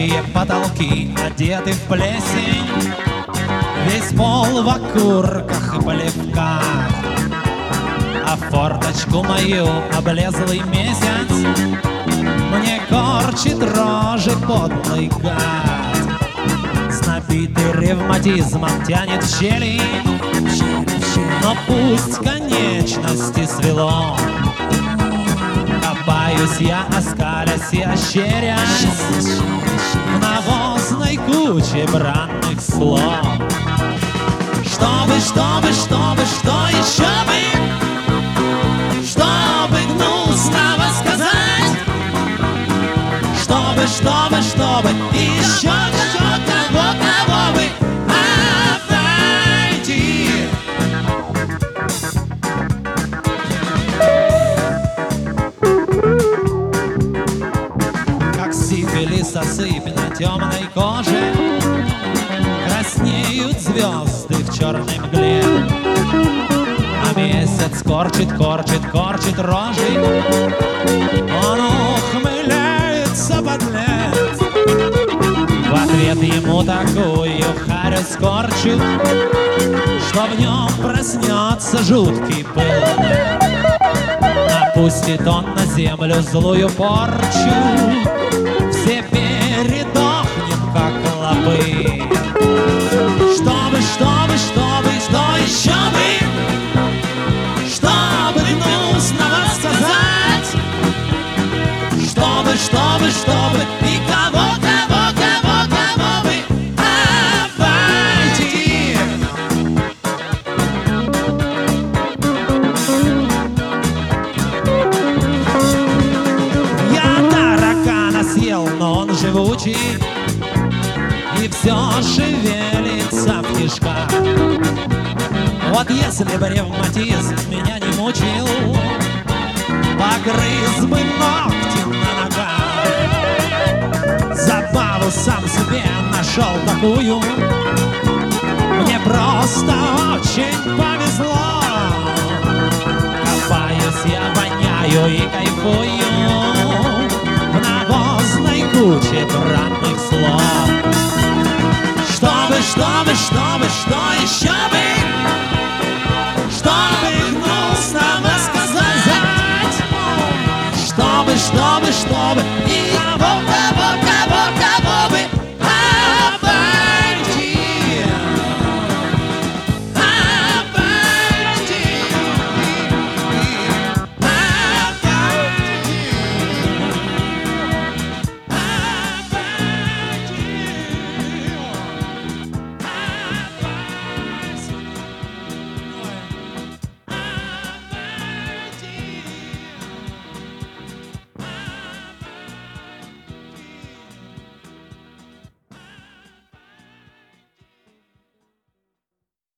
Низкие потолки одеты в плесень, весь пол в окурках и плевках, а форточку мою облезлый месяц мне корчит рожи подлый гад. Знобитый ревматизмом тянет в щели, но пусть конечности свело. Копаюсь я, оскалясь и ощерясь в навозной куче бранных слов. Что еще бы, чтобы гнусного сказать, чтобы еще кого бы обойти. Как сифилис осыпь на темной коже, краснеют звезды в черной мгле, а месяц корчит рожи, он ухмыляется подлец. В ответ ему такую харю скорчу, что в нем проснется жуткий пыл. Напустит он на землю злую порчу, все передохнем, как клопы. Что еще бы, чтобы гнусного сказать, чтобы и кого бы обойти. Я таракана съел, но он живучий и все шевелится в кишках. Вот если бы ревматизм меня не мучил, погрыз бы ногти на ногах. Забаву сам себе нашел такую, мне просто очень повезло. Копаюсь я, воняю и кайфую в навозной куче бранных слов. Чтобы